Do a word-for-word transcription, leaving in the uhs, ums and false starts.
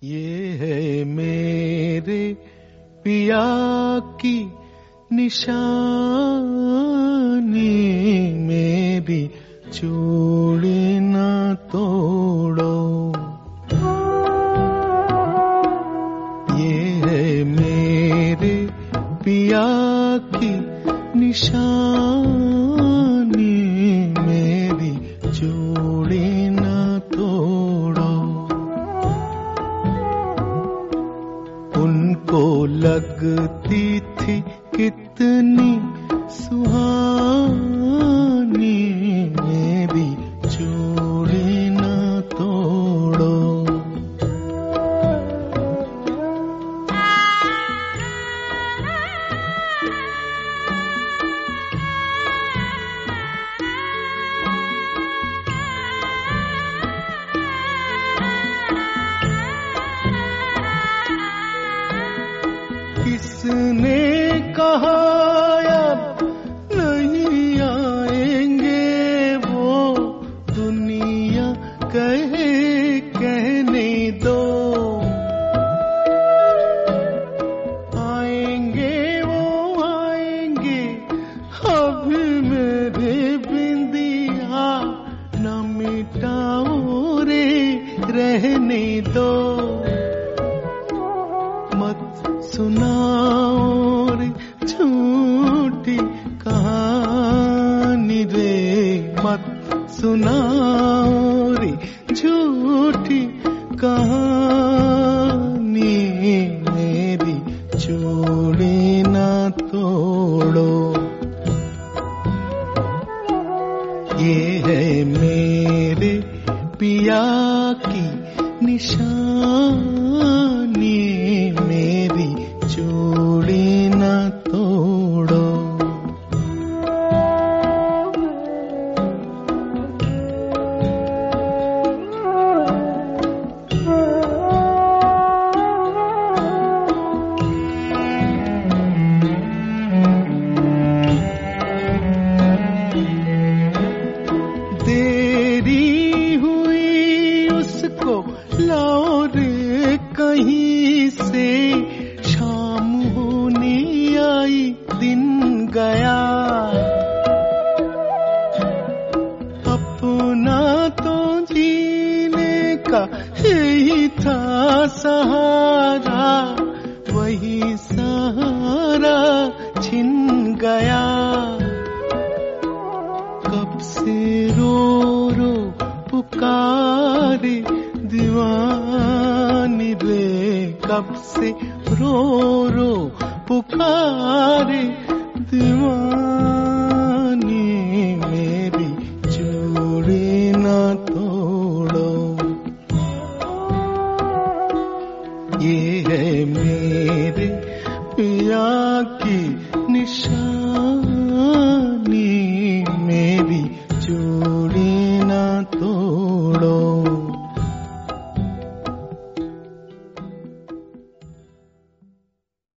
ये है मेरे पिया की निशानी, मेरी चूड़ी न तोड़ो। ये है मेरे पिया की निशानी, मेरी चूड़ी न तोड़ो। उनको लगती थी कितनी सुहानी, मेरी चूड़ी न तोड़ो। किसने कहा अब नहीं आएंगे वो, दुनिया कहे कहने दो। आएंगे वो आएंगे, अभी मेरे बिंदिया न मिटाओ रे, रहने दो। मत सुनाओ रे झूठी कहानी रे, मत सुनाओ रे झूठी कहानी, मेरी चूड़ी न तोड़ो। ये है मेरे पिया की निशानी, मेरी चूड़ी न तोड़ो। देरी हुई उसको लाओ रे कहीं से, शाम होने आई दिन गया। अपना तो जीने का यही था सहारा, वही सहारा छिन गया। कब से रो रो पुकारे दीवानी रे, कब से रो रो पुकारे दीवानी, मेरी चूड़ी न तोड़ो। ये है मेरे पिया की निशानी, मेरी चूड़ी